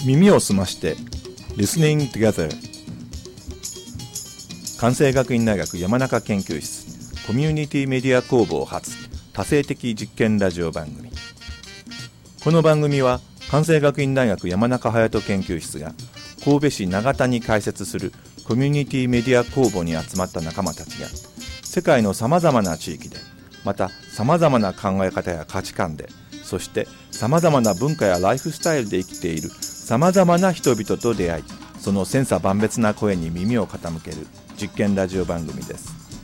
耳を澄まして Listening Together 関西学院大学山中研究室コミュニティメディア工房発多性的実験ラジオ番組。この番組は関西学院大学山中隼人研究室が神戸市長田に開設するコミュニティメディア工房に集まった仲間たちが世界のさまざまな地域でまたさまざまな考え方や価値観でそしてさまざまな文化やライフスタイルで生きているさまざまな人々と出会いその千差万別な声に耳を傾ける実験ラジオ番組です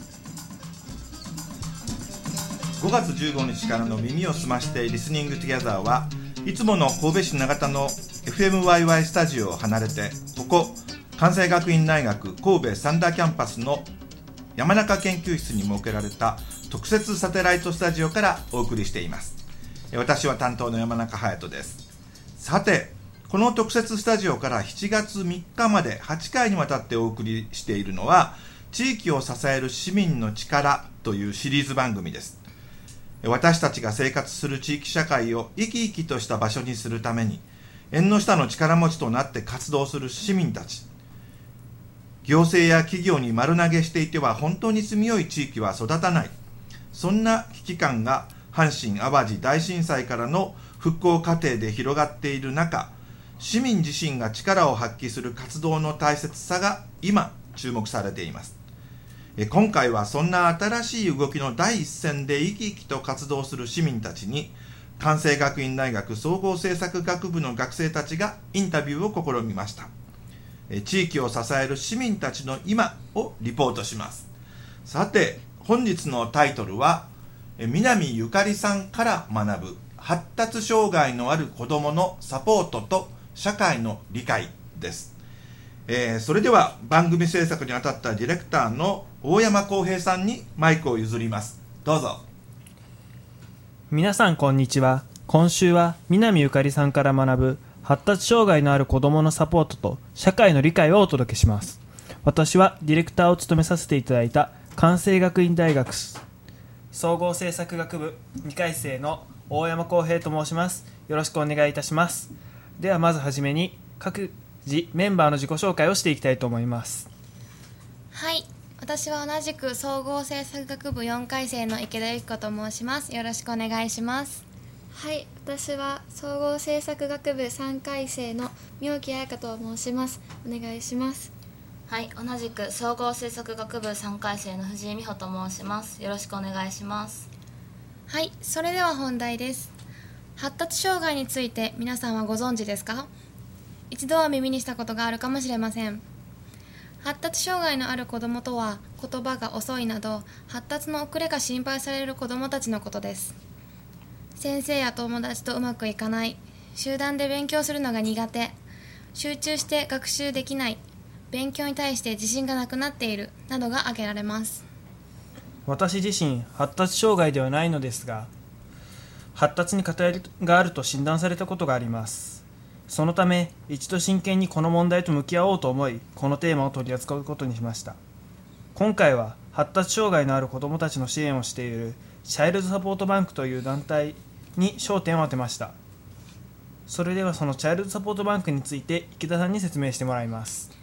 。5月15日からの耳を澄ましてリスニングトゥギャザーはいつもの神戸市長田の FMYY スタジオを離れてここ関西学院大学神戸サンダーキャンパスの山中研究室に設けられた特設サテライトスタジオからお送りしています。私は担当の山中隼人です。さてこの特設スタジオから7月3日まで8回にわたってお送りしているのは地域を支える市民の力というシリーズ番組です。私たちが生活する地域社会を生き生きとした場所にするために縁の下の力持ちとなって活動する市民たち、行政や企業に丸投げしていては本当に住みよい地域は育たない、そんな危機感が阪神・淡路大震災からの復興過程で広がっている中、市民自身が力を発揮する活動の大切さが今注目されています。今回はそんな新しい動きの第一線で生き生きと活動する市民たちに関西学院大学総合政策学部の学生たちがインタビューを試みました。地域を支える市民たちの今をリポートします。さて本日のタイトルは南ゆかりさんから学ぶ発達障害のある子どものサポートと社会の理解です。それでは番組制作にあたったディレクターの大山康平さんにマイクを譲ります。どうぞ。 皆さんこんにちは。今週は南ゆかりさんから学ぶ発達障害のある子どものサポートと社会の理解をお届けします。私はディレクターを務めさせていただいた関西学院大学総合政策学部2回生の大山康平と申します。よろしくお願いいたします。ではまずはじめに各自メンバーの自己紹介をしていきたいと思います。 はい、私は同じく総合政策学部4回生の池田由紀子と申します。よろしくお願いします。 はい、私は総合政策学部3回生の妙木彩香と申します。お願いします。 はい、同じく総合政策学部3回生の藤井美穂と申します。よろしくお願いします。 はい、それでは本題です。発達障害について皆さんはご存知ですか？一度は耳にしたことがあるかもしれません。発達障害のある子どもとは言葉が遅いなど発達の遅れが心配される子どもたちのことです。先生や友達とうまくいかない、集団で勉強するのが苦手、集中して学習できない、勉強に対して自信がなくなっているなどが挙げられます。 私自身発達障害ではないのですが発達に偏りがあると診断されたことがあります。そのため一度真剣にこの問題と向き合おうと思いこのテーマを取り扱うことにしました。今回は発達障害のある子どもたちの支援をしているチャイルドサポートバンクという団体に焦点を当てました。それではそのチャイルドサポートバンクについて池田さんに説明してもらいます。